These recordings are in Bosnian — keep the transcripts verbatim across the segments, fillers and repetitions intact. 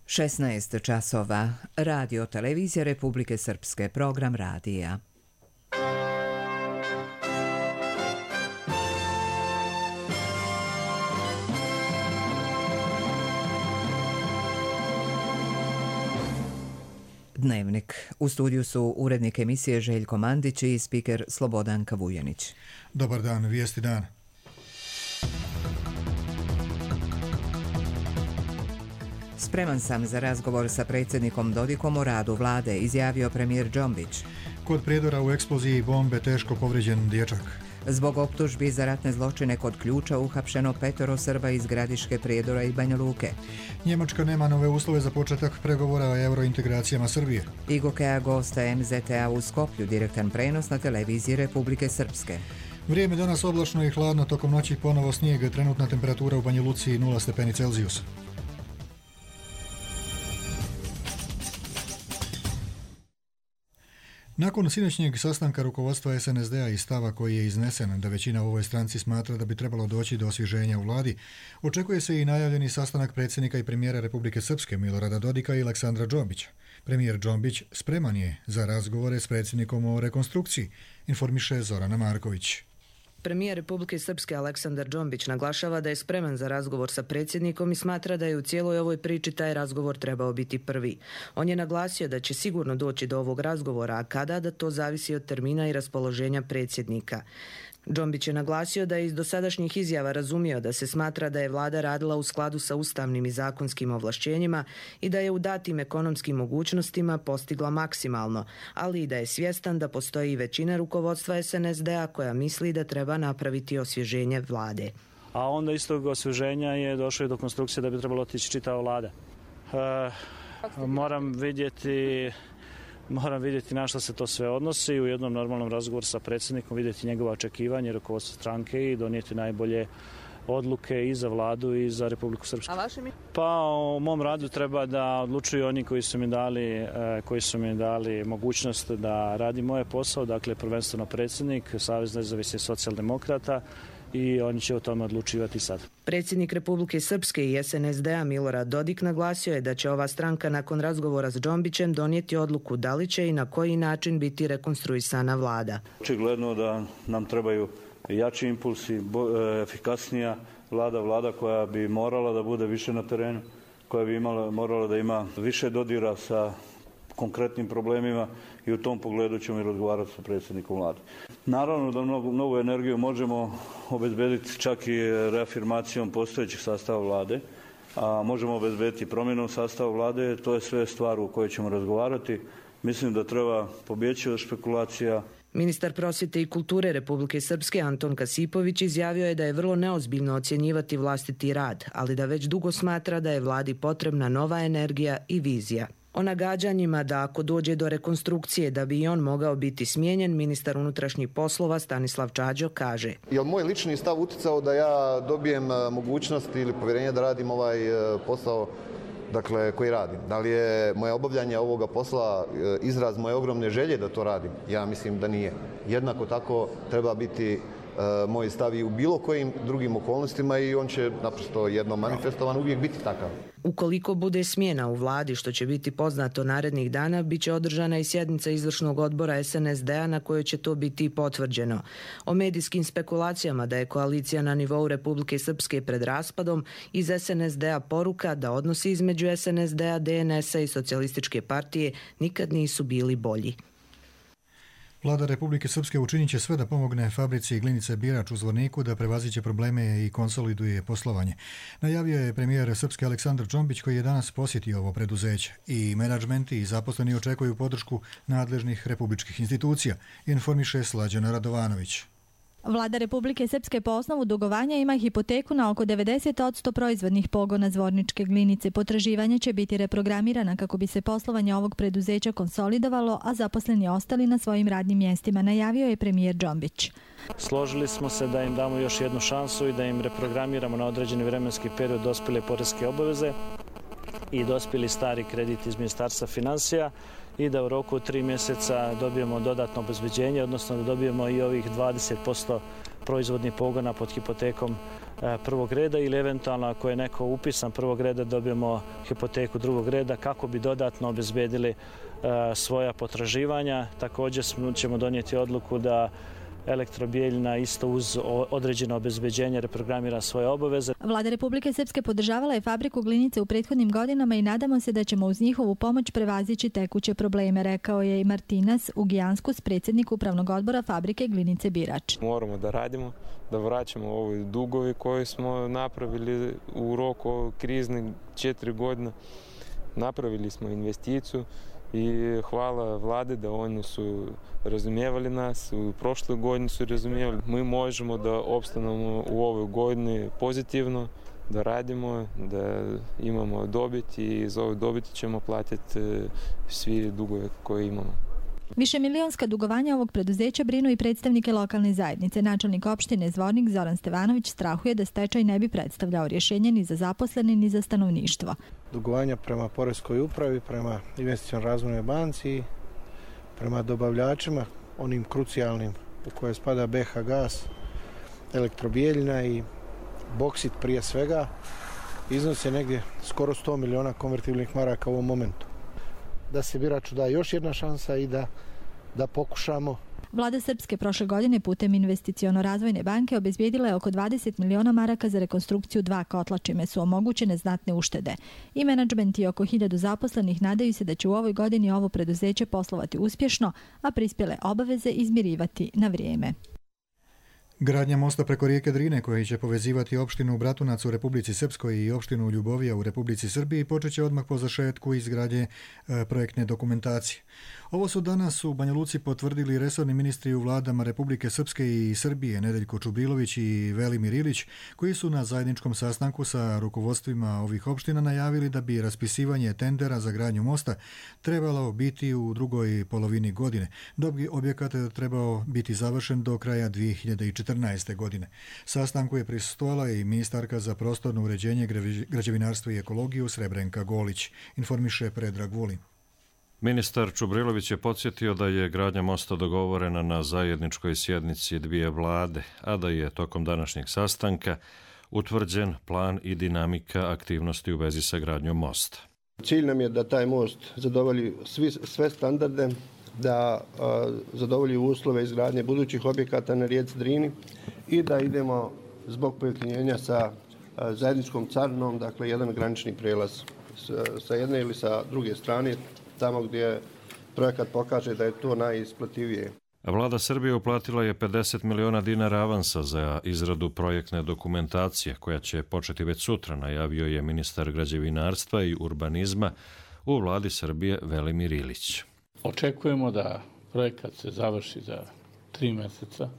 šesnaest časova. Radio televizija Republike Srpske, program radija. Dnevnik. U studiju su urednik emisije Željko Mandić i spiker Slobodanka Vujanić. Dobar dan, vijesti dana. Spreman sam za razgovor sa predsjednikom Dodikom o radu vlade, izjavio premijer Džombić. Kod prijedora u eksploziji bombe teško povrijeđen dječak. Zbog optužbi za ratne zločine kod Ključa uhapšeno petoro Srba iz Gradiške, Prijedora i Banja Luke. Njemačka nema nove uslove za početak pregovora o eurointegracijama Srbije. I Gokeja gosta em zet te a u Skoplju, direktan prenos na televiziji Republike Srpske. Vrijeme danas oblačno i hladno, tokom noći ponovo snijeg, trenutna temperatura u Banja Luci nula stepeni Celzijusa. Nakon sinoćnjeg sastanka rukovodstva es en es de a i stava koji je iznesen da većina u ovoj stranci smatra da bi trebalo doći do osvježenja u vladi, očekuje se i najavljeni sastanak predsjednika i premijera Republike Srpske Milorada Dodika i Aleksandra Džombića. Premijer Džombić spreman je za razgovore s predsjednikom o rekonstrukciji, informiše Zorana Marković. Premijer Republike Srpske Aleksandar Džombić naglašava da je spreman za razgovor sa predsjednikom i smatra da je u cijeloj ovoj priči taj razgovor trebao biti prvi. On je naglasio da će sigurno doći do ovog razgovora, a kada, da to zavisi od termina i raspoloženja predsjednika. Džombić je naglasio da je iz dosadašnjih izjava razumio da se smatra da je vlada radila u skladu sa ustavnim i zakonskim ovlašćenjima i da je u datim ekonomskim mogućnostima postigla maksimalno, ali i da je svjestan da postoji većina rukovodstva es en es de a koja misli da treba napraviti osvježenje vlade. A onda istog osvježenja je došlo i do konstrukcije da bi trebalo otići čitava vlada. E, moram vidjeti... Moram vidjeti na što se to sve odnosi, u jednom normalnom razgovoru sa predsjednikom vidjeti njegova očekivanje, rukovodstvo stranke i donijeti najbolje odluke i za vladu i za Republiku Srpsku. A vaše mi? Pa u mom radu treba da odlučuju oni koji su mi dali, koji su mi dali mogućnost da radi moje posao, dakle prvenstveno predsjednik, Savez nezavisnih socijaldemokrata, i oni će o tome odlučivati sad. Predsjednik Republike Srpske i es en es de a Milorad Dodik naglasio je da će ova stranka nakon razgovora s Džombićem donijeti odluku da li će i na koji način biti rekonstruisana vlada. Očigledno da nam trebaju jači impulsi, efikasnija vlada, vlada koja bi morala da bude više na terenu, koja bi imala, morala da ima više dodira sa konkretnim problemima i u tom pogledu ćemo i razgovarati sa predsjednikom vlade. Naravno da novu, novu energiju možemo obezbediti čak i reafirmacijom postojećeg sastava vlade, a možemo obezbediti promjenom sastava vlade, to je sve stvar u kojoj ćemo razgovarati. Mislim da treba pobjeći od špekulacija. Ministar prosvjete i kulture Republike Srpske Anton Kasipović izjavio je da je vrlo neozbiljno ocjenjivati vlastiti rad, ali da već dugo smatra da je vladi potrebna nova energija i vizija. O nagađanjima da ako dođe do rekonstrukcije da bi i on mogao biti smijenjen, ministar unutrašnjih poslova Stanislav Čađo kaže: Je li moj lični stav utjecao da ja dobijem mogućnost ili povjerenje da radim ovaj posao, dakle, koji radim? Da li je moje obavljanje ovoga posla izraz moje ogromne želje da to radim? Ja mislim da nije. Jednako tako treba biti moj stav i u bilo kojim drugim okolnostima i on će naprosto jednom manifestovan uvijek biti takav. Ukoliko bude smjena u vladi, što će biti poznato narednih dana, bit će održana i sjednica izvršnog odbora es en es de a na kojoj će to biti potvrđeno. O medijskim spekulacijama da je koalicija na nivou Republike Srpske pred raspadom, iz es en es de a poruka da odnosi između es en es de a, de en es a i Socijalističke partije nikad nisu bili bolji. Vlada Republike Srpske učinit će sve da pomogne fabrici glinice Birač u Zvorniku da prevaziće probleme i konsoliduje poslovanje. Najavio je premijer Srpske Aleksandar Džombić koji je danas posjetio ovo preduzeće. I menadžmenti i zaposleni očekuju podršku nadležnih republičkih institucija, informiše Slađana Radovanović. Vlada Republike Srpske po osnovu dugovanja ima hipoteku na oko devedeset posto proizvodnih pogona Zvorničke glinice. Potraživanja će biti reprogramirana kako bi se poslovanje ovog preduzeća konsolidovalo, a zaposleni ostali na svojim radnim mjestima, najavio je premijer Džombić. Složili smo se da im damo još jednu šansu i da im reprogramiramo na određeni vremenski period dospjele poreske obaveze i dospjeli stari kredit iz Ministarstva financija i da u roku od tri mjeseca dobijemo dodatno obezbeđenje, odnosno da dobijemo i ovih dvadeset posto proizvodnih pogona pod hipotekom prvog reda ili eventualno ako je neko upisan prvog reda dobijemo hipoteku drugog reda kako bi dodatno obezbedili svoja potraživanja. Također ćemo donijeti odluku da Elektrobijeljina isto uz određeno obezbeđenje reprogramira svoje obaveze. Vlada Republike Srpske podržavala je fabriku glinice u prethodnim godinama i nadamo se da ćemo uz njihovu pomoć prevazići tekuće probleme, rekao je i Martinas Ugijanskus, predsjednik upravnog odbora fabrike glinice Birač. Moramo da radimo, da vraćamo ove dugove koje smo napravili u roku kriznih četiri godine. Napravili smo investiciju i hvala vlade da oni su razumijevali nas, u prošloj godini su razumijevali. Mi možemo da opstanemo u ovoj godini pozitivno, da radimo, da imamo dobit i za ove dobiti ćemo platiti svi dugove koje imamo. Višemilionska dugovanja ovog preduzeća brinu i predstavnike lokalne zajednice. Načelnik opštine Zvornik Zoran Stevanović strahuje da stečaj ne bi predstavljao rješenje ni za zaposlene ni za stanovništvo. Dugovanja prema poreskoj upravi, prema investicionoj razvojnoj banci, prema dobavljačima, onim krucijalnim u koje spada B H Gas, Elektrobijeljina i Boksit prije svega, iznose negdje skoro sto miliona konvertibilnih maraka u ovom momentu. Da se Biraču da još jedna šansa i da, da pokušamo. Vlada Srpske prošle godine putem investiciono-razvojne banke obezbijedila je oko dvadeset miliona maraka za rekonstrukciju dva kotla, čime su omogućene znatne uštede. I menadžment i oko hiljadu zaposlenih nadaju se da će u ovoj godini ovo preduzeće poslovati uspješno, a prispjele obaveze izmirivati na vrijeme. Gradnja mosta preko rijeke Drine koji će povezivati opštinu Bratunac u Republici Srpskoj i opštinu Ljubovija u Republici Srbiji počeće odmah po završetku izgradnje e, projektne dokumentacije. Ovo su danas u Banja Luci potvrdili resorni ministri u vladama Republike Srpske i Srbije Nedeljko Čubrilović i Velimir Ilić, koji su na zajedničkom sastanku sa rukovodstvima ovih opština najavili da bi raspisivanje tendera za gradnju mosta trebalo biti u drugoj polovini godine, dok bi objekat trebao biti završen do kraja dvije hiljade četrnaeste. godine. Sastanku je prisustvovala i ministarka za prostorno uređenje, građevinarstvo i ekologiju Srebrenka Golić, informiše Predrag Vulin. Ministar Čubrilović je podsjetio da je gradnja mosta dogovorena na zajedničkoj sjednici dvije vlade, a da je tokom današnjeg sastanka utvrđen plan i dinamika aktivnosti u vezi sa gradnjom mosta. Cilj nam je da taj most zadovolji svi, sve standarde, da a, zadovolji uslove izgradnje budućih objekata na rijeci Drini i da idemo zbog pojeftinjenja sa a, zajedničkom carinom, dakle jedan granični prelaz sa, sa jedne ili sa druge strane, tamo gdje projekat pokaže da je to najisplativije. Vlada Srbije uplatila je pedeset miliona dinara avansa za izradu projektne dokumentacije koja će početi već sutra, najavio je ministar građevinarstva i urbanizma u vladi Srbije Velimir Ilić. Očekujemo da projekat se završi za tri mjeseca,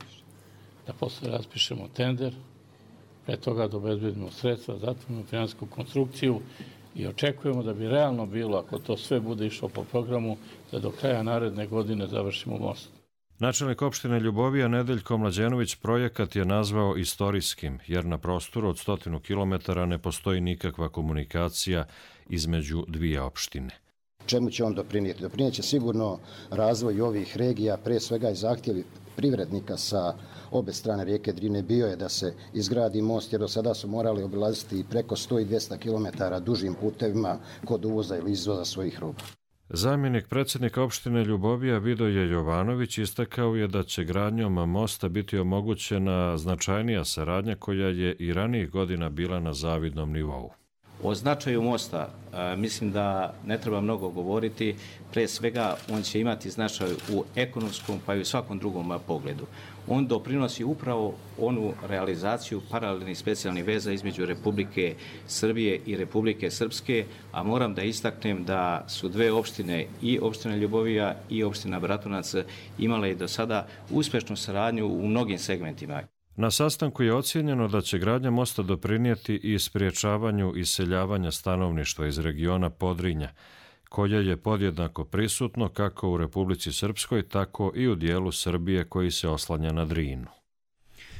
da posle raspišemo tender, pre toga da obezbedimo sredstva, zatvorimo finansijsku konstrukciju i očekujemo da bi realno bilo, ako to sve bude išlo po programu, da do kraja naredne godine završimo most. Načelnik opštine Ljubovija Nedeljko Mlađenović projekat je nazvao istorijskim, jer na prostoru od stotinu kilometara ne postoji nikakva komunikacija između dvije opštine. Čemu će on doprinijeti? Doprinijet će sigurno razvoj ovih regija, pre svega i zahtjevi privrednika sa obe strane rijeke Drine bio je da se izgradi most, jer do sada su morali obilaziti preko sto i dvjesto kilometara dužim putevima kod uvoza ili izvoza svojih roba. Zamjenik predsjednika opštine Ljubovija Vidoje Jovanović istakao je da će gradnjom mosta biti omogućena značajnija saradnja koja je i ranijih godina bila na zavidnom nivou. O značaju mosta a, mislim da ne treba mnogo govoriti. Pre svega on će imati značaj u ekonomskom pa i u svakom drugom pogledu. On doprinosi upravo onu realizaciju paralelnih specijalnih veza između Republike Srbije i Republike Srpske, a moram da istaknem da su dve opštine, i opština Ljubovija i opština Bratunac, imale i do sada uspešnu saradnju u mnogim segmentima. Na sastanku je ocijenjeno da će gradnja mosta doprinijeti i spriječavanju iseljavanja stanovništva iz regiona Podrinja, koje je podjednako prisutno kako u Republici Srpskoj, tako i u dijelu Srbije koji se oslanja na Drinu.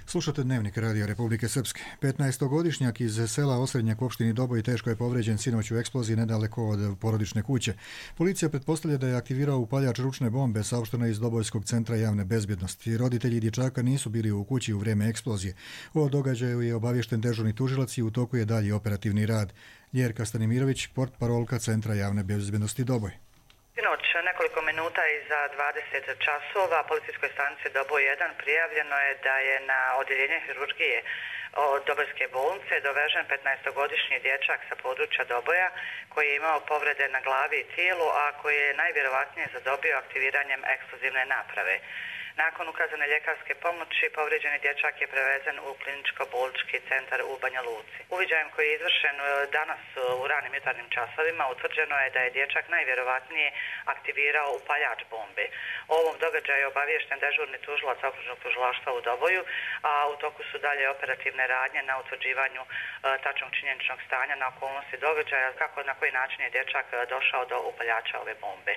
Slušate Dnevnik Radija Republike Srpske. petnaestogodišnjak iz sela Osrednjak u opštini Doboj teško je povređen sinoć u eksploziji nedaleko od porodične kuće. Policija pretpostavlja da je aktivirao upaljač ručne bombe, saopšteno iz Dobojskog centra javne bezbjednosti. Roditelji dječaka nisu bili u kući u vrijeme eksplozije. O događaju je obaviješten dežurni tužilac i u toku je dalji operativni rad. Ljerka Stanimirović, portparolka Centra javne bezbjednosti Doboj. Sinoć nekoliko minuta iza dvadeset časova policijskoj stanici Doboj jedan prijavljeno je da je na odjeljenje hirurgije od Dobojske bolnice dovežen petnaestogodišnji dječak sa područja Doboja koji je imao povrede na glavi i tijelu, a koji je najvjerovatnije zadobio aktiviranjem eksplozivne naprave. Nakon ukazane ljekarske pomoći, povrijeđeni dječak je prevezen u kliničko-bolnički centar u Banja Luci. Uviđajem koji je izvršen danas u ranim jutarnjim časovima utvrđeno je da je dječak najvjerovatnije aktivirao upaljač bombe. O ovom događaju je obaviješten dežurni tužilac okružnog tužilaštva u Doboju, a u toku su dalje operativne radnje na utvrđivanju e, tačnog činjeničnog stanja na okolnosti događaja, kako na koji način je dječak došao do upaljača ove bombe.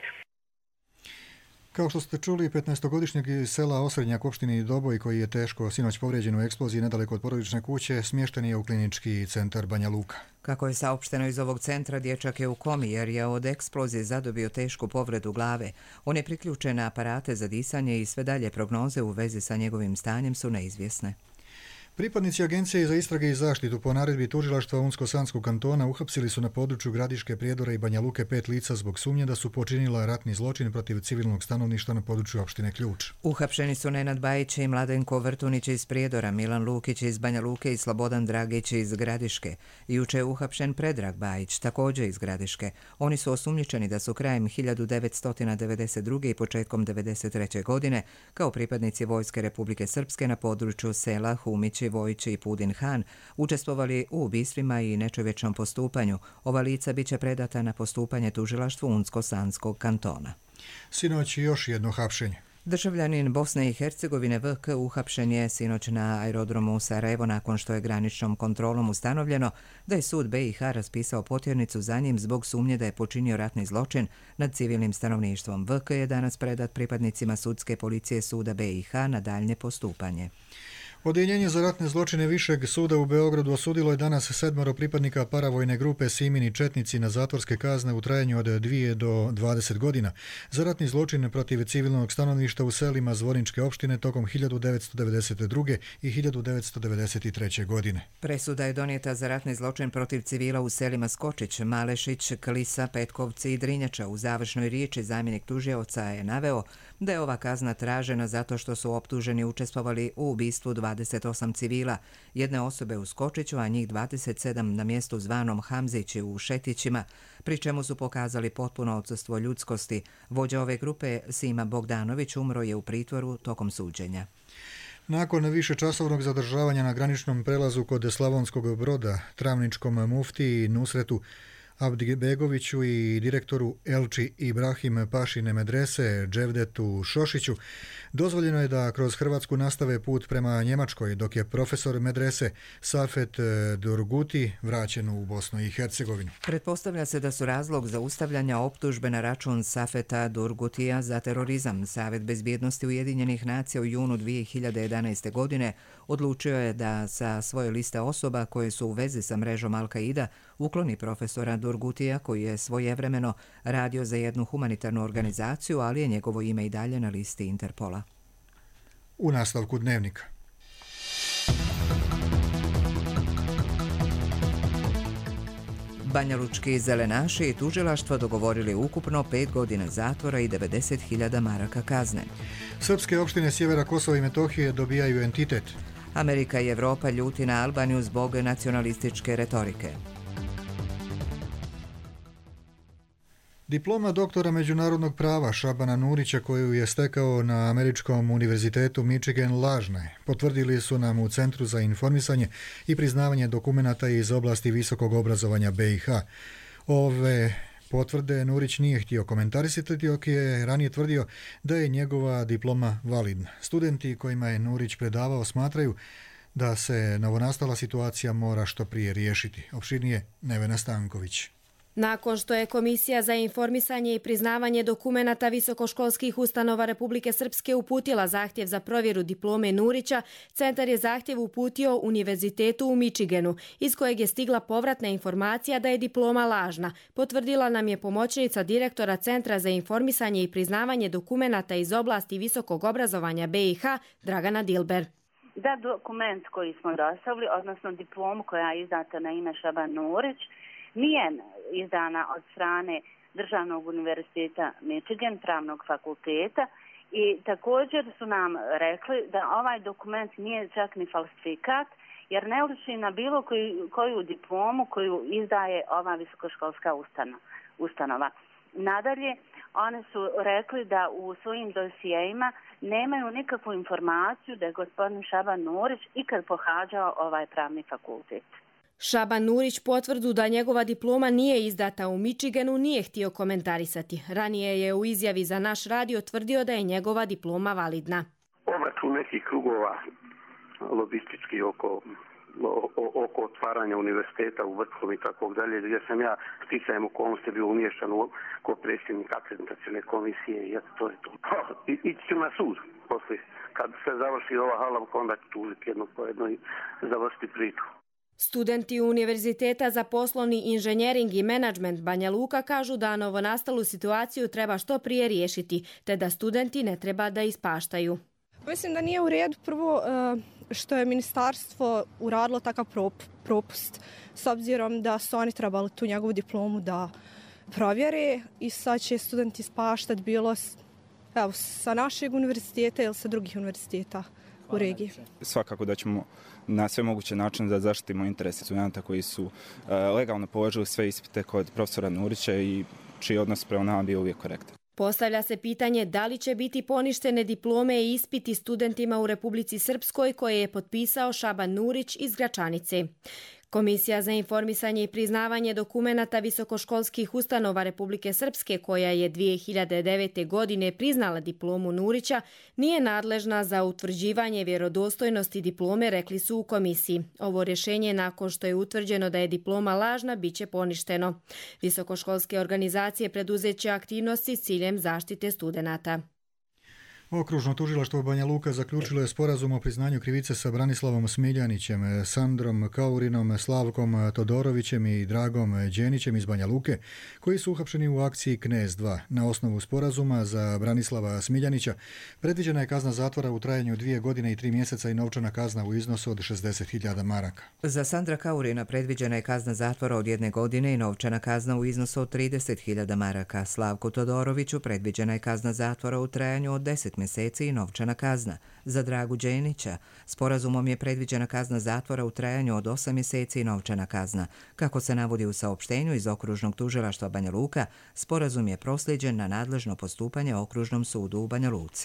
Kao što ste čuli, petnaestogodišnjak iz sela Osrednjak u opštini Doboj, koji je teško sinoć povrijeđen u eksploziji nedaleko od porodične kuće, smješten je u klinički centar Banja Luka. Kako je saopšteno iz ovog centra, dječak je u komi jer je od eksplozije zadobio tešku povredu glave. On je priključen na aparate za disanje i sve dalje prognoze u vezi sa njegovim stanjem su neizvjesne. Pripadnici Agencije za istrage i zaštitu po naredbi tužilaštva Unsko-Sanskog kantona uhapsili su na području Gradiške, Prijedora i Banja Luke pet lica zbog sumnje da su počinila ratni zločin protiv civilnog stanovništva na području opštine Ključ. Uhapšeni su Nenad Bajić i Mladenko Vrtunić iz Prijedora, Milan Lukić iz Banja Luke i Slobodan Dragić iz Gradiške. Juče je uhapšen Predrag Bajić, također iz Gradiške. Oni su osumnjičeni da su krajem hiljadu devetsto devedeset druge. i početkom devedeset treće. godine kao pripadnici Vojske Republike Srpske na području sela Humić, Vojići i Pudin Han učestvovali u ubistvima i nečovječnom postupanju. Ova lica biće predata na postupanje tužilaštvu Unsko-Sanskog kantona. Sinoć još jedno hapšenje. Državljanin Bosne i Hercegovine V K uhapšen je sinoć na aerodromu Sarajevo nakon što je graničnom kontrolom ustanovljeno da je sud B i H raspisao potjernicu za njim zbog sumnje da je počinio ratni zločin nad civilnim stanovništvom. V K je danas predat pripadnicima sudske policije suda B i H na daljnje postupanje. Odjeljenje za ratne zločine Višeg suda u Beogradu osudilo je danas sedmoro pripadnika paravojne grupe Simini Četnici na zatvorske kazne u trajanju od dvije do dvadeset godina za ratni zločin protiv civilnog stanovništva u selima Zvorničke opštine tokom hiljadu devetsto devedeset druge. i hiljadu devetsto devedeset treće. godine. Presuda je donijeta za ratni zločin protiv civila u selima Skočić, Malešić, Klisa, Petkovci i Drinjača. U završnoj riječi zamjenik tužioca je naveo da je ova kazna tražena zato što su optuženi učestvovali u ubistvu dvadeset osam civila, jedne osobe u Skočiću, a njih dvadeset sedam na mjestu zvanom Hamzići u Šetićima, pri čemu su pokazali potpuno odsustvo ljudskosti. Vođa ove grupe, Sima Bogdanović, umro je u pritvoru tokom suđenja. Nakon više časovnog zadržavanja na graničnom prelazu kod Slavonskog Broda, travničkom muftiji Nusretu Abdibegoviću i direktoru Elči Ibrahim Pašine medrese Dževdetu Šošiću dozvoljeno je da kroz Hrvatsku nastave put prema Njemačkoj, dok je profesor medrese Safet Durguti vraćen u Bosnu i Hercegovinu. Pretpostavlja se da su razlog zaustavljanja optužbe na račun Safeta Durgutija za terorizam. Savet bezbjednosti Ujedinjenih nacija u junu dvije hiljade jedanaeste. godine odlučio je da sa svoje liste osoba koje su u vezi sa mrežom Al-Qaida ukloni profesora Durgutija, koji je svojevremeno radio za jednu humanitarnu organizaciju, ali je njegovo ime i dalje na listi Interpola. U nastavku Dnevnika. Banjalučki zelenaši i tužilaštvo dogovorili ukupno pet godina zatvora i devedeset hiljada maraka kazne. Srpske opštine sjevera Kosova i Metohije dobijaju entitet. Amerika i Evropa ljuti na Albaniju zbog nacionalističke retorike. Diploma doktora međunarodnog prava Šabana Nurića, koju je stekao na Američkom univerzitetu Michigan, lažna je. Potvrdili su nam u Centru za informisanje i priznavanje dokumenata iz oblasti visokog obrazovanja B i H. Ove potvrde Nurić nije htio komentarisati, dok je ranije tvrdio da je njegova diploma validna. Studenti kojima je Nurić predavao smatraju da se novonastala situacija mora što prije riješiti. Opširnije Nevena Stanković. Nakon što je Komisija za informisanje i priznavanje dokumenata visokoškolskih ustanova Republike Srpske uputila zahtjev za provjeru diplome Nurića, centar je zahtjev uputio Univerzitetu u Michiganu, iz kojeg je stigla povratna informacija da je diploma lažna, potvrdila nam je pomoćnica direktora Centra za informisanje i priznavanje dokumenata iz oblasti visokog obrazovanja B i H, Dragana Dilber. Da dokument koji smo dostavili, odnosno diplomu koja je izdata na ime Šaban Nurić, nije izdana od strane Državnog univerziteta Michigan, pravnog fakulteta, i također su nam rekli da ovaj dokument nije čak ni falsifikat, jer ne liči na bilo koju, koju diplomu koju izdaje ova visokoškolska ustanova. Nadalje, one su rekli da u svojim dosijejima nemaju nikakvu informaciju da je gospodin Šaban Nurić ikad pohađao ovaj pravni fakultet. Šaban Nurić potvrdu da njegova diploma nije izdata u Michiganu nije htio komentarisati. Ranije je u izjavi za naš radio tvrdio da je njegova diploma validna. Obračun nekih krugova lobistički oko, oko otvaranja univerziteta u Vrtkom i tako dalje, gdje sam ja sticajem okolnosti bio umiješan kao predsjednik akreditacione komisije i to je to. I, ići ću na sud poslije. Kad se završi ova halavka, onda ću tužiti jedno po jedno i završiti priču. Studenti Univerziteta za poslovni inženjering i menadžment Banja Luka kažu da novonastalu situaciju treba što prije riješiti, te da studenti ne treba da ispaštaju. Mislim da nije u redu prvo što je ministarstvo uradilo takav propust, s obzirom da su oni trebali tu njegovu diplomu da provjere i sad će studenti ispaštati bilo evo, sa našeg univerziteta ili sa drugih univerziteta u regiji. Svakako da ćemo na sve moguće načine da zaštitimo interese studenta koji su uh, legalno položili sve ispite kod profesora Nurića i čiji odnos prema nama bio uvijek korektan. Postavlja se pitanje da li će biti poništene diplome i ispiti studentima u Republici Srpskoj koje je potpisao Šaban Nurić iz Gračanice. Komisija za informisanje i priznavanje dokumenata visokoškolskih ustanova Republike Srpske, koja je dvije hiljade devete. godine priznala diplomu Nurića, nije nadležna za utvrđivanje vjerodostojnosti diplome, rekli su u komisiji. Ovo rješenje, nakon što je utvrđeno da je diploma lažna, bit će poništeno. Visokoškolske organizacije preduzeće aktivnosti s ciljem zaštite studenata. Okružno tužilaštvo Banja Luka zaključilo je sporazum o priznanju krivice sa Branislavom Smiljanićem, Sandrom Kaurinom, Slavkom Todorovićem i Dragom Đenićem iz Banja Luke, koji su uhapšeni u akciji Knez dva. Na osnovu sporazuma za Branislava Smiljanića predviđena je kazna zatvora u trajanju dvije godine i tri mjeseca i novčana kazna u iznosu od šezdeset hiljada maraka. Za Sandra Kaurina predviđena je kazna zatvora od jedne godine i novčana kazna u iznosu od trideset hiljada maraka. Slavku Todoroviću predviđena je kazna zatvora u trajanju od deset mjeseci i novčana kazna. Za Dragu Đenića sporazumom je predviđena kazna zatvora u trajanju od osam mjeseci i novčana kazna. Kako se navodi u saopštenju iz Okružnog tužilaštva Banja Luka, sporazum je proslijeđen na nadležno postupanje Okružnom sudu u Banja Luci.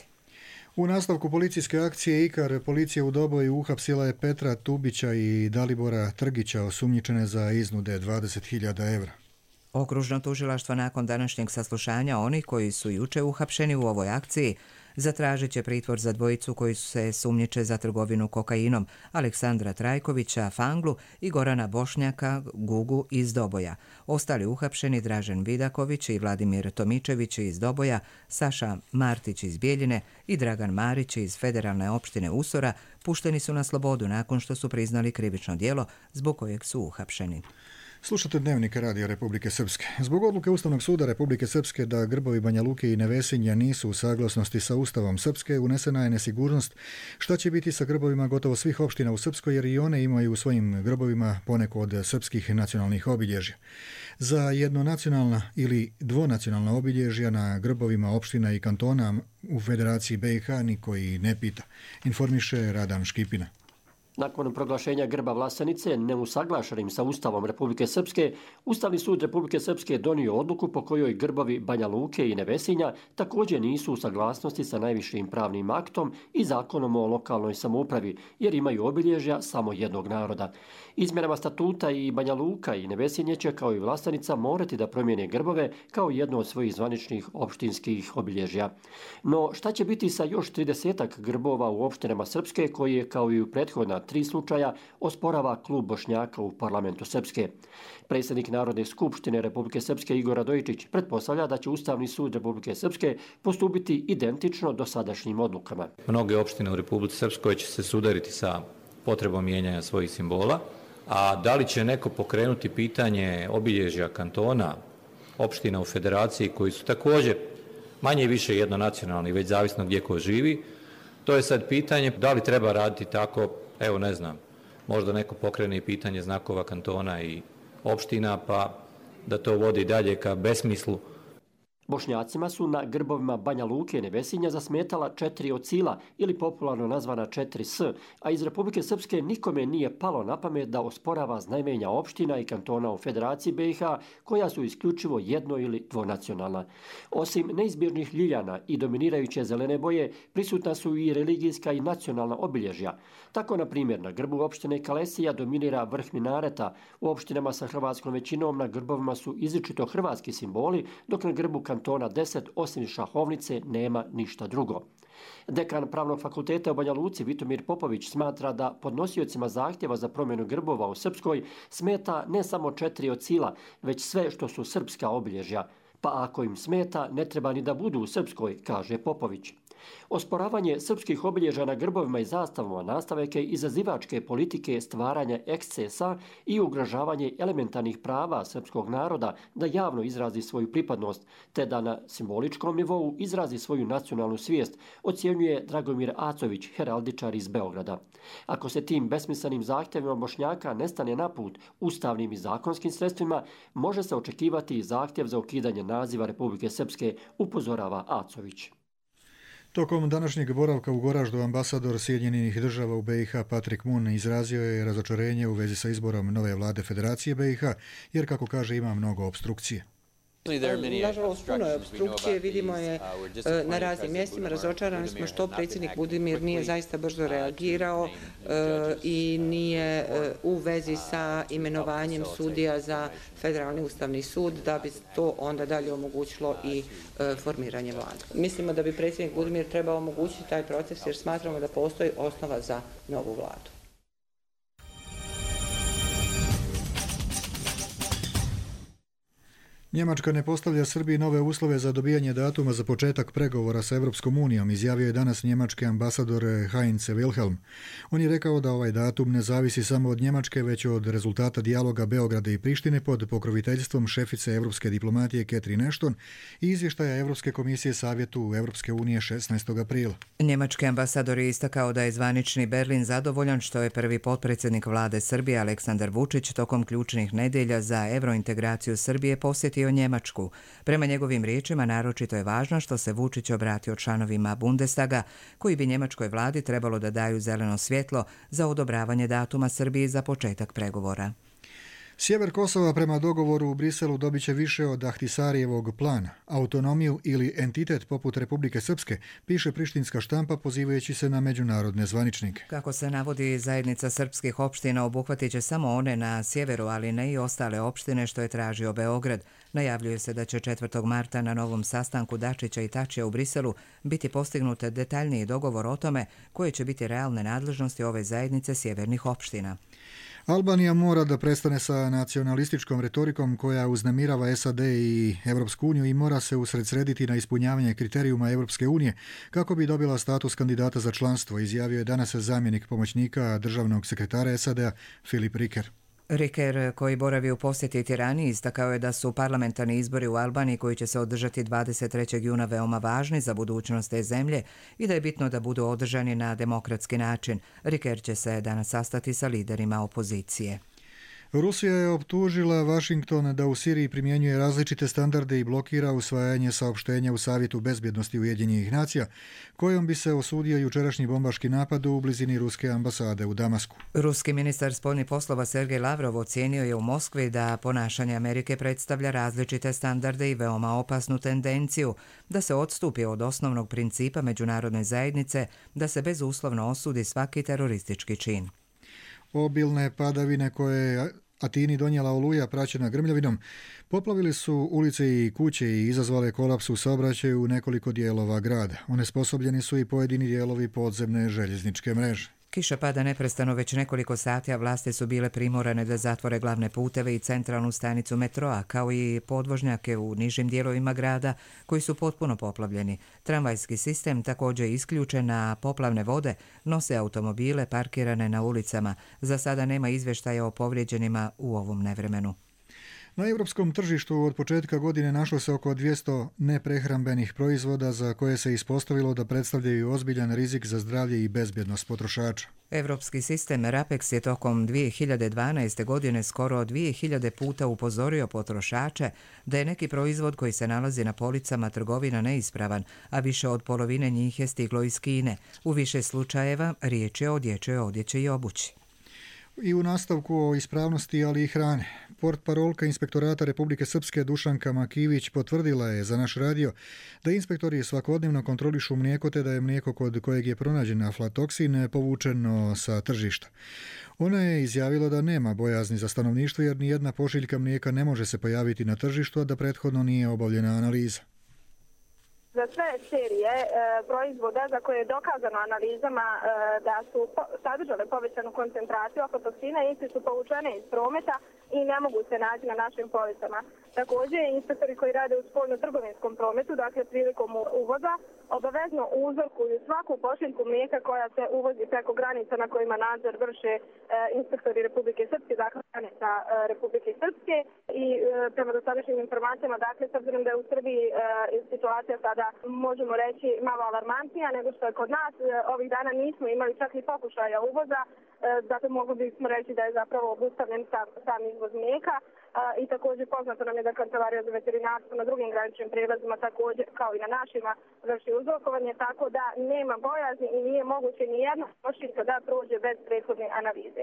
U nastavku policijske akcije Ikar, policija u Doboju uhapsila je Petra Tubića i Dalibora Trgića, osumnjičene za iznude dvadeset hiljada evra. Okružno tužilaštvo nakon današnjeg saslušanja onih koji su juče uhapšeni u ovoj akciji zatražit će pritvor za dvojicu koji su se sumnjiče za trgovinu kokainom, Aleksandra Trajkovića, Fanglu i Gorana Bošnjaka, Gugu iz Doboja. Ostali uhapšeni Dražen Vidaković i Vladimir Tomičević iz Doboja, Saša Martić iz Bijeljine i Dragan Marić iz Federalne opštine Usora pušteni su na slobodu nakon što su priznali krivično djelo zbog kojeg su uhapšeni. Slušate Dnevnik Radio Republike Srpske. Zbog odluke Ustavnog suda Republike Srpske da grbovi Banja Luke i Nevesinja nisu u saglasnosti sa Ustavom Srpske, unesena je nesigurnost šta će biti sa grbovima gotovo svih opština u Srpskoj, jer i one imaju u svojim grbovima poneko od srpskih nacionalnih obilježja. Za jednonacionalna ili dvonacionalna obilježja na grbovima opština i kantona u Federaciji B i H niko i ne pita, informiše Radan Škipina. Nakon proglašenja grba Vlasenice neusaglašenim sa Ustavom Republike Srpske, Ustavni sud Republike Srpske je donio odluku po kojoj grbovi Banja Luke i Nevesinja također nisu u saglasnosti sa najvišim pravnim aktom i zakonom o lokalnoj samoupravi, jer imaju obilježja samo jednog naroda. Izmjenama statuta i Banja Luka i Nevesinje će kao i Vlasenica morati da promijene grbove kao jedno od svojih zvaničnih opštinskih obilježja. No šta će biti sa još tridesetak grbova u opštinama Srpske koje kao i u prethodna tri slučaja osporava klub Bošnjaka u parlamentu Srpske. Predsjednik Narodne skupštine Republike Srpske Igor Radojičić pretpostavlja da će Ustavni sud Republike Srpske postupiti identično dosadašnjim odlukama. Mnoge opštine u Republici Srpskoj će se sudariti sa potrebom mijenjanja svojih simbola, a da li će neko pokrenuti pitanje obilježja kantona, opština u federaciji koji su također manje i više jednonacionalni, već zavisno gdje ko živi, to je sad pitanje da li treba raditi tako, evo ne znam, možda neko pokrene i pitanje znakova kantona i opština, pa da to vodi dalje ka besmislu. Bošnjacima su na grbovima Banja Luke i Nevesinja zasmetala četiri ocila ili popularno nazvana četiri S, a iz Republike Srpske nikome nije palo na pamet da osporava znamenja opština i kantona u Federaciji B i H koja su isključivo jedno ili dvonacionalna. Osim neizbježnih ljiljana i dominirajuće zelene boje, prisutna su i religijska i nacionalna obilježja. Tako, na primjer, na grbu opštine Kalesija dominira vrh minareta, u opštinama sa hrvatskom većinom na grbovima su izričito hrvatski simboli, dok na grbu kantona deset osim šahovnice nema ništa drugo. Dekan Pravnog fakulteta u Banja Luci Vitomir Popović smatra da podnosiocima zahtjeva za promjenu grbova u Srpskoj smeta ne samo četiri ocila, već sve što su srpska obilježja. Pa ako im smeta, ne treba ni da budu u Srpskoj, kaže Popović. Osporavanje srpskih obilježja na grbovima i zastavama nastavak je izazivačke politike stvaranja ekscesa i ugrožavanje elementarnih prava srpskog naroda da javno izrazi svoju pripadnost, te da na simboličkom nivou izrazi svoju nacionalnu svijest, ocjenjuje Dragomir Acović, heraldičar iz Beograda. Ako se tim besmislenim zahtjevima Bošnjaka ne stane na put ustavnim i zakonskim sredstvima, može se očekivati i zahtjev za ukidanje naziva Republike Srpske, upozorava Acović. Tokom današnjeg boravka u Goraždu ambasador Sjedinjenih država u B i H Patrick Moon izrazio je razočarenje u vezi sa izborom nove vlade Federacije B i H, jer kako kaže ima mnogo opstrukcije. Nažalost, puno je obstrukcije, vidimo je na raznim mjestima, razočarani smo što predsjednik Budimir nije zaista brzo reagirao i nije u vezi sa imenovanjem sudija za Federalni ustavni sud, da bi to onda dalje omogućilo i formiranje vlade. Mislimo da bi predsjednik Budimir trebao omogućiti taj proces jer smatramo da postoji osnova za novu vladu. Njemačka ne postavlja Srbiji nove uslove za dobijanje datuma za početak pregovora sa Evropskom unijom, izjavio je danas njemački ambasador Heinz Wilhelm. On je rekao da ovaj datum ne zavisi samo od Njemačke, već od rezultata dijaloga Beograda i Prištine pod pokroviteljstvom šefice evropske diplomatije Catherine Ashton i izvještaja Evropske komisije Savjetu Evropske unije šesnaestog aprila. Njemački ambasador je istakao da je zvanični Berlin zadovoljan što je prvi potpredsjednik vlade Srbije Aleksandar Vučić tokom ključnih nedelja za evrointegraciju Srbije posjetio Njemačku. Prema njegovim riječima, naročito je važno što se Vučić obratio članovima Bundestaga, koji bi njemačkoj vladi trebalo da daju zeleno svjetlo za odobravanje datuma Srbije za početak pregovora. Sjever Kosova prema dogovoru u Briselu dobit će više od Ahtisarijevog plana, autonomiju ili entitet poput Republike Srpske, piše prištinska štampa pozivajući se na međunarodne zvaničnike. Kako se navodi, zajednica srpskih opština obuhvatit će samo one na sjeveru, ali ne i ostale opštine što je tražio Beograd. Najavljuje se da će četvrtog marta na novom sastanku Dačića i Tačija u Briselu biti postignut detaljniji dogovor o tome koje će biti realne nadležnosti ove zajednice sjevernih opština. Albanija mora da prestane sa nacionalističkom retorikom koja uznemirava S A D i Evropsku uniju i mora se usredsrediti na ispunjavanje kriterijuma Evropske unije kako bi dobila status kandidata za članstvo, izjavio je danas zamjenik pomoćnika državnog sekretara S A D-a Filip Riker. Riker, koji boravi u posjeti Tirani, istakao je da su parlamentarni izbori u Albaniji koji će se održati dvadeset trećeg juna veoma važni za budućnost te zemlje i da je bitno da budu održani na demokratski način. Riker će se danas sastati sa liderima opozicije. Rusija je optužila Washington da u Siriji primjenjuje različite standarde i blokira usvajanje saopštenja u Savjetu bezbjednosti Ujedinjenih nacija, kojom bi se osudio jučerašnji bombaški napad u blizini ruske ambasade u Damasku. Ruski ministar spoljnih poslova Sergej Lavrov ocijenio je u Moskvi da ponašanje Amerike predstavlja različite standarde i veoma opasnu tendenciju da se odstupi od osnovnog principa međunarodne zajednice da se bezuslovno osudi svaki teroristički čin. Obilne padavine koje je Atini donijela oluja praćena grmljavinom poplavili su ulice i kuće i izazvale kolaps u saobraćaju u nekoliko dijelova grada. Onesposobljeni su i pojedini dijelovi podzemne željezničke mreže. Kiša pada neprestano već nekoliko sati, a vlasti su bile primorane da zatvore glavne puteve i centralnu stanicu metroa, kao i podvožnjake u nižim dijelovima grada koji su potpuno poplavljeni. Tramvajski sistem također je isključen, a poplavne vode nose automobile parkirane na ulicama. Za sada nema izvještaja o povrijeđenima u ovom nevremenu. Na europskom tržištu od početka godine našlo se oko dvjesto neprehrambenih proizvoda za koje se ispostavilo da predstavljaju ozbiljan rizik za zdravlje i bezbjednost potrošača. Europski sistem RAPEX je tokom dvije hiljade dvanaeste. godine skoro dvije hiljade puta upozorio potrošače da je neki proizvod koji se nalazi na policama trgovina neispravan, a više od polovine njih je stiglo iz Kine. U više slučajeva riječ je o dječjoj odjeći i obući. I u nastavku o ispravnosti, ali i hrane. Portparolka Inspektorata Republike Srpske Dušanka Makivić potvrdila je za naš radio da inspektori svakodnevno kontrolišu mlijeko te da je mlijeko kod kojeg je pronađen aflatoksin povučeno sa tržišta. Ona je izjavila da nema bojazni za stanovništvo jer nijedna pošiljka mlijeka ne može se pojaviti na tržištu, a da prethodno nije obavljena analiza. Za sve serije e, proizvoda za koje je dokazano analizama e, da su po, sadržale povećanu koncentraciju aflatoksina, isti su povučene iz prometa i ne mogu se naći na našim policama. Također, inspektori koji rade u spoljno-trgovinskom prometu, dakle prilikom uvoza, obavezno uzorkuju svaku pošiljku mlijeka koja se uvozi preko granica na kojima nadzor vrše e, inspektori Republike Srpske, dakle granica e, Republike Srpske i e, prema dosadašnjim informacijama, dakle s obzirom da je u Srbiji e, situacija sada možemo reći malo alarmantnija nego što je kod nas. E, ovih dana nismo imali čak i pokušaja uvoza, e, zato mogli bismo reći da je zapravo obustavljen sam, sam izvoz mlijeka. E, I također poznato nam je da Kancelarija za veterinarstvo na drugim graničnim prijelazima također kao i na našima vrši uzorkovanje, tako da nema bojazni i nije moguće ni jedna pošiljka da prođe bez prethodne analize.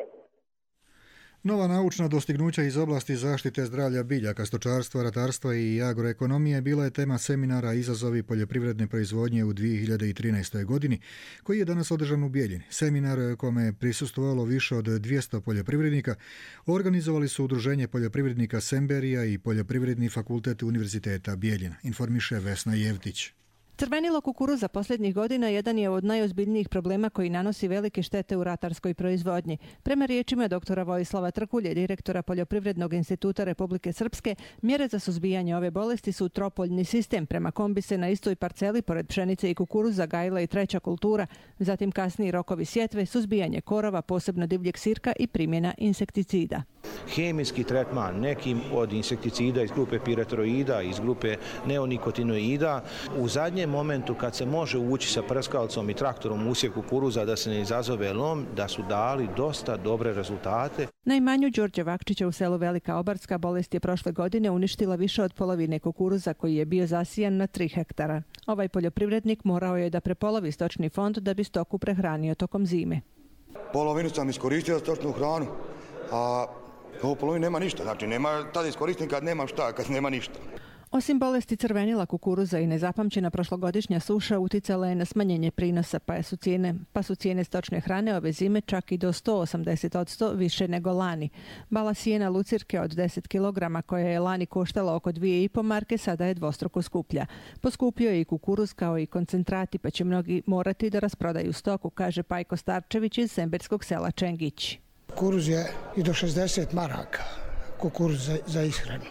Nova naučna dostignuća iz oblasti zaštite zdravlja biljaka, stočarstva, ratarstva i agroekonomije bila je tema seminara Izazovi poljoprivredne proizvodnje u dvije hiljade trinaestoj. godini, koji je danas održan u Bijeljini. Seminar kome je prisustvovalo više od dvjesto poljoprivrednika organizovali su Udruženje poljoprivrednika Semberija i Poljoprivredni fakultet Univerziteta Bijeljina, informiše Vesna Jevtić. Crvenilo kukuruza posljednjih godina jedan je od najozbiljnijih problema koji nanosi velike štete u ratarskoj proizvodnji. Prema riječima doktora Vojislava Trkulje, direktora Poljoprivrednog instituta Republike Srpske, mjere za suzbijanje ove bolesti su tropoljni sistem, prema kom bi se na istoj parceli pored pšenice i kukuruza gajila i treća kultura, zatim kasniji rokovi sjetve, suzbijanje korova, posebno divljeg sirka i primjena insekticida. Hemijski tretman nekim od insekticida iz grupe piretroida, iz grupe neonikotinoida, u zadnjem momentu kad se može ući sa prskavcom i traktorom u usjev kukuruza da se ne izazove lom, da su dali dosta dobre rezultate. Na imanju Đorđe Vakčića u selu Velika Obarska bolest je prošle godine uništila više od polovine kukuruza koji je bio zasijan na tri hektara. Ovaj poljoprivrednik morao je da prepolovi stočni fond da bi stoku prehranio tokom zime. Polovinu sam iskoristio za stočnu hranu, a ovo polovinu nema ništa. Znači, nema, tada iskoristim kad nemam šta, kad nema ništa. Osim bolesti crvenila kukuruza i nezapamćena prošlogodišnja suša uticala je na smanjenje prinosa, pa su cijene, pa su cijene stočne hrane ove zime čak i do sto osamdeset posto više nego lani. Bala sijena lucirke od deset kilograma koja je lani koštala oko dvije i po marke sada je dvostruko skuplja. Poskupio je i kukuruz kao i koncentrati, pa će mnogi morati da rasprodaju stoku, kaže Pajko Starčević iz semberskog sela Čengić. Kukuruz je i do šezdeset maraka, kukuruz za, za ishranu,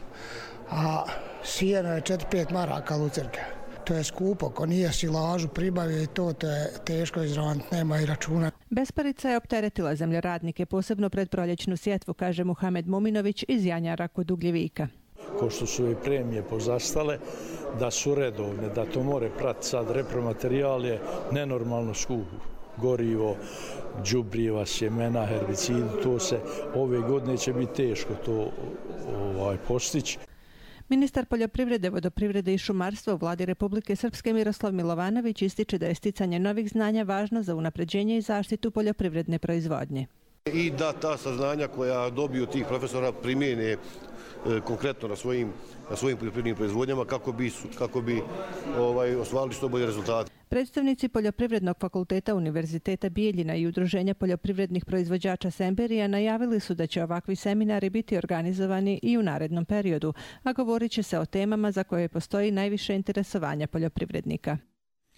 a sijeno je četiri pet maraka lucirke. To je skupo, ko nije silažu pribavio i to, to je teško izravnati, nema i računa. Besparica je opteretila zemljoradnike, posebno pred proljećnu sjetvu, kaže Muhamed Muminović iz Janjara kod Ugljevika. Ko što su i premije pozastale, da su redovne, da to more prati sad repromaterijal je nenormalno skupo. Gorivo, đubriva, sjemena, herbicidi, to se ove godine će biti teško to ovaj, postići. Ministar poljoprivrede, vodoprivrede i šumarstva u vladi Republike Srpske Miroslav Milovanović ističe da je sticanje novih znanja važno za unapređenje i zaštitu poljoprivredne proizvodnje. I da ta saznanja koja dobiju tih profesora primjene e, konkretno na svojim, na svojim poljoprivrednim proizvodnjama kako bi, kako bi ovaj, ostvarili što bolje rezultate. Predstavnici Poljoprivrednog fakulteta Univerziteta Bijeljina i Udruženja poljoprivrednih proizvođača Semberija najavili su da će ovakvi seminari biti organizovani i u narednom periodu, a govorit će se o temama za koje postoji najviše interesovanja poljoprivrednika.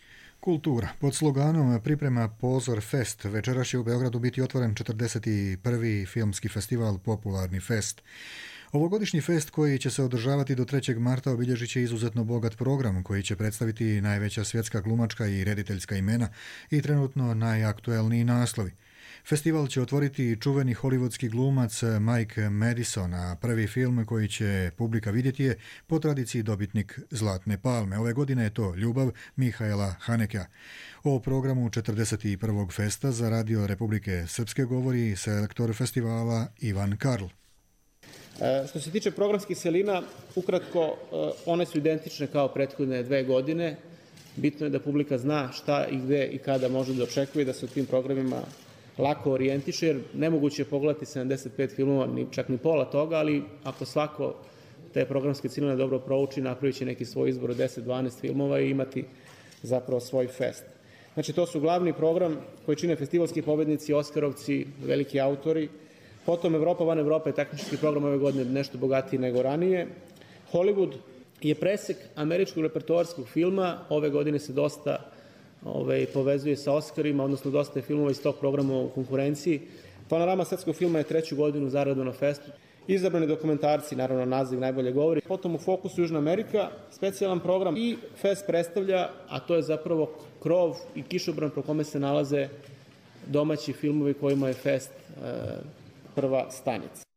Kultura. Pod sloganom Priprema Pozor Fest večeras će u Beogradu biti otvoren četrdeset prvi filmski festival Popularni fest. Ovogodišnji fest koji će se održavati do trećeg marta obilježit će izuzetno bogat program koji će predstaviti najveća svjetska glumačka i rediteljska imena i trenutno najaktuelniji naslovi. Festival će otvoriti čuveni hollywoodski glumac Mike Madison, a prvi film koji će publika vidjeti je po tradiciji dobitnik Zlatne palme. Ove godine je to Ljubav Mihaela Hanekea. O programu četrdeset prvog festa za Radio Republike Srpske govori selektor festivala Ivan Karl. E, što se tiče programskih celina, ukratko, e, one su identične kao prethodne dve godine. Bitno je da publika zna šta i gde i kada može da očekuje, da se u tim programima lako orijentiše, jer nemoguće je pogledati sedamdeset pet filmova, ni, čak ni pola toga, ali ako svako te programske ciljene dobro prouči, napravit će neki svoj izbor od deset dvanaest filmova i imati zapravo svoj fest. Znači, to su glavni program koji čine festivalski pobednici, oskarovci, veliki autori. Potom Evropa van Evrope, takmičarski program ove godine nešto bogatiji nego ranije. Hollywood je presek američkog repertoarskog filma, ove godine se dosta Ove, povezuje sa Oscarima, odnosno dosta je filmova iz tog programa u konkurenciji. Panorama svetskog filma je treću godinu zaradu na festu. Izabrani dokumentarci, naravno naziv najbolje govori. Potom u fokusu Južna Amerika, specijalan program i fest predstavlja, a to je zapravo krov i kišobran po kome se nalaze domaći filmovi kojima je fest e, prva stanica.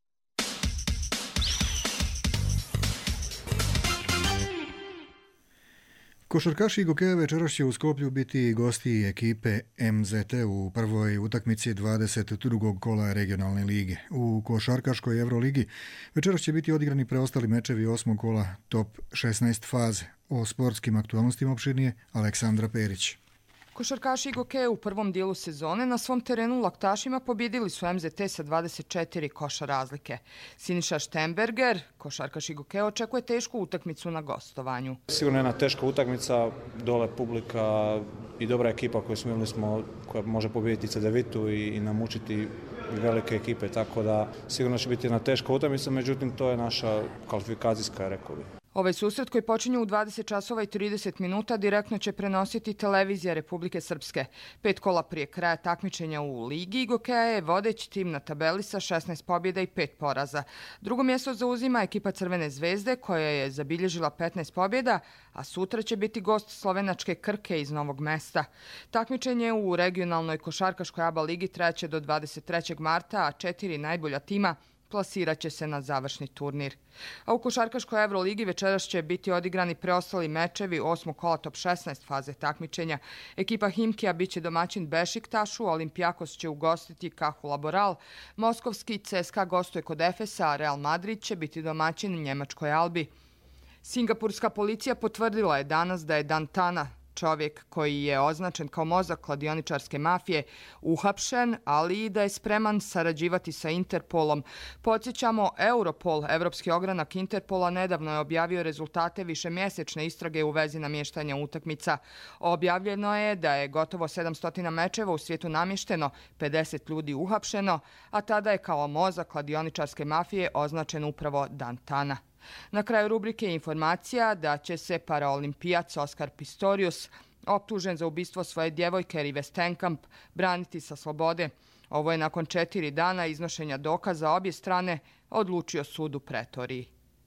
Košarkaši Gokeja večeras će u Skoplju biti gosti ekipe M Z T u prvoj utakmici dvadeset drugog kola regionalne lige. U košarkaškoj Euroligi večeras će biti odigrani preostali mečevi osmog kola top šesnaest faze. O sportskim aktualnostima opširnije Aleksandra Perić. Košarkaši Gokeja u prvom dijelu sezone na svom terenu u Laktašima pobjedili su M Z T sa dvadeset četiri koša razlike. Siniša Štemberger, košarkaš Gokeja, očekuje tešku utakmicu na gostovanju. Sigurno je jedna teška utakmica, dole publika i dobra ekipa koju smo imali smo, koja može pobijediti Cedevitu i, i namučiti velike ekipe, tako da sigurno će biti jedna teška utakmica, međutim to je naša kvalifikacijska, rekao bih. Ovaj susret koji počinje u dvadeset časova i trideset minuta direktno će prenositi televizija Republike Srpske. Pet kola prije kraja takmičenja u ligi Gokeja je vodeći tim na tabeli sa šesnaest pobjeda i pet poraza. Drugo mjesto zauzima ekipa Crvene zvezde koja je zabilježila petnaest pobjeda, a sutra će biti gost slovenačke Krke iz Novog Mesta. Takmičenje u regionalnoj košarkaškoj A B A ligi trajaće do dvadeset trećeg marta, a četiri najbolja tima plasirat će se na završni turnir. A u košarkaškoj Euroligi večeras će biti odigrani preostali mečevi osmog kola top šesnaest faze takmičenja. Ekipa Himkija biće domaćin Bešiktašu, Olimpijakos će ugostiti Kahu Laboral, moskovski C S K A gostuje kod Efesa, a Real Madrid će biti domaćin Njemačkoj Albi. Singapurska policija potvrdila je danas da je Dantana, čovjek koji je označen kao mozak kladioničarske mafije, uhapšen, ali i da je spreman sarađivati sa Interpolom. Podsjećamo, Europol, evropski ogranak Interpola, nedavno je objavio rezultate višemjesečne istrage u vezi namještanja utakmica. Objavljeno je da je gotovo sedamsto mečeva u svijetu namješteno, pedeset ljudi uhapšeno, a tada je kao mozak kladioničarske mafije označen upravo Dantana. Na kraju rubrike informacija da će se paraolimpijac Oskar Pistorius, optužen za ubistvo svoje djevojke Rive Stenkamp, braniti sa slobode. Ovo je nakon četiri dana iznošenja dokaza obje strane odlučio sud u Pretoriji.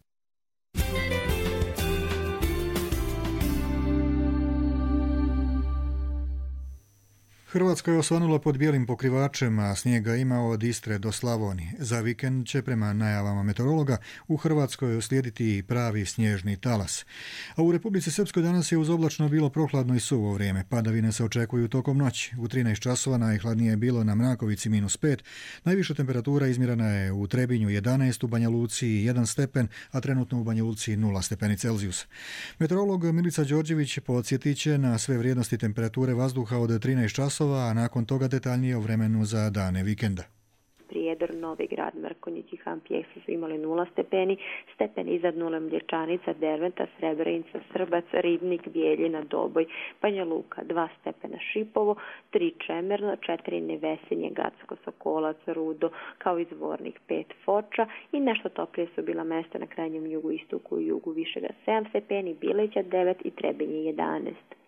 Hrvatska je osvanula pod bijelim pokrivačem, a snijega ima od Istre do Slavonije. Za vikend će prema najavama meteorologa u Hrvatskoj uslijediti pravi snježni talas. A u Republici Srpskoj danas je uz oblačno bilo prohladno i suvo vrijeme. Padavine se očekuju tokom noći. U trinaest časova najhladnije je bilo na Mrakovici minus pet. Najviša temperatura izmjerena je u Trebinju jedanaest, u Banja Luci jedan stepen, a trenutno u Banja Luci nula stepeni Celzijusa. Meteorolog Milica Đorđević podsjetit će na sve vrijednosti temperature vazduha od trinaest časova, a nakon toga detaljnije o vremenu za dane vikenda. Prijedor, Novi Grad, Mrkonjić i Hampijeh su imali nula stepeni, stepen iznad nule Mlječanica, Derventa, Srebrenica, Srbac, Ribnik, Bijeljina, Doboj, Banja Luka, dva stepena Šipovo, tri Čemerno, četiri Nevesinje, Gacko, Sokolac, Rudo, kao i Zvornik, pet Foča i nešto toplije su bila mesta na krajnjem jugu istoku i jugu višega sedam stepeni, Bileća devet i Trebinje jedanaest.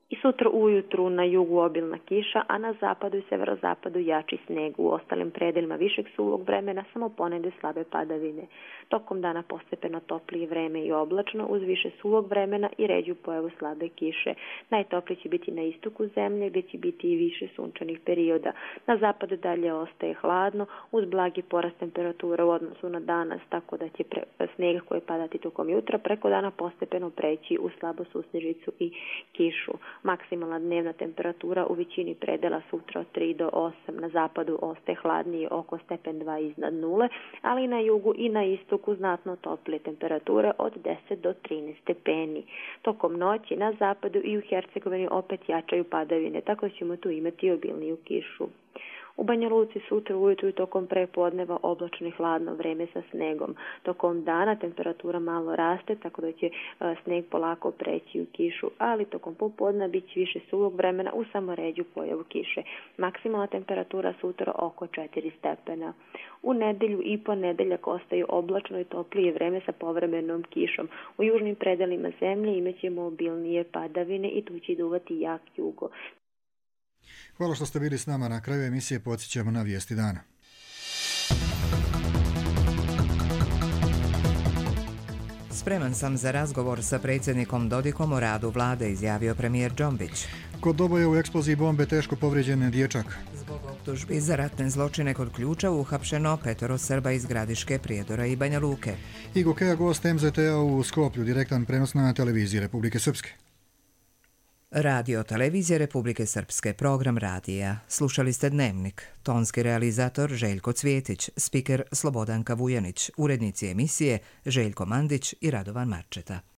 I sutra ujutru na jugu obilna kiša, a na zapadu i severozapadu jači sneg. U ostalim predelima višeg suvog vremena samo ponegde slabe padavine. Tokom dana postepeno toplije vreme i oblačno uz više suvog vremena i ređu pojavu slabe kiše. Najtoplije će biti na istoku zemlje gdje će biti i više sunčanih perioda. Na zapadu dalje ostaje hladno uz blagi porast temperatura u odnosu na danas, tako da će pre, sneg koji padati tokom jutra preko dana postepeno preći u slabo susnežicu i kišu. Maksimalna dnevna temperatura u većini predela sutra od tri do osam. Na zapadu ostaje hladnije oko stepen dva iznad nule, ali na jugu i na istoku znatno toplije temperature od deset do trinaest stepeni. Tokom noći na zapadu i u Hercegovini opet jačaju padavine, tako ćemo tu imati obilniju kišu. U Banja Luci sutra ujutru i tokom prepodneva oblačno i hladno vreme sa snegom. Tokom dana temperatura malo raste, tako da će sneg polako preći u kišu, ali tokom popodne bit će više suvog vremena u samoređu pojavu kiše. Maksimalna temperatura sutra oko četiri stepena. U nedelju i ponedeljak ostaju oblačno i toplije vreme sa povremenom kišom. U južnim predelima zemlje imaćemo obilnije padavine i tu će duvati jak jugo. Hvala što ste bili s nama. Na kraju emisije podsjećamo na vijesti dana. Spreman sam za razgovor sa predsjednikom Dodikom o radu vlade, izjavio premijer Džombić. Kod Doboja u eksploziji bombe teško povrijeđen dječak. Zbog optužbi za ratne zločine kod Ključa uhapšeno petoro Srba iz Gradiške, Prijedora i Banja Luke. I Gokeja gost em zet a u Skoplju, direktan prenos na televiziji Republike Srpske. Radio televizije Republike Srpske, program radija. Slušali ste Dnevnik. Tonski realizator Željko Cvjetić, spiker Slobodanka Vujanić, urednici emisije Željko Mandić i Radovan Marčeta.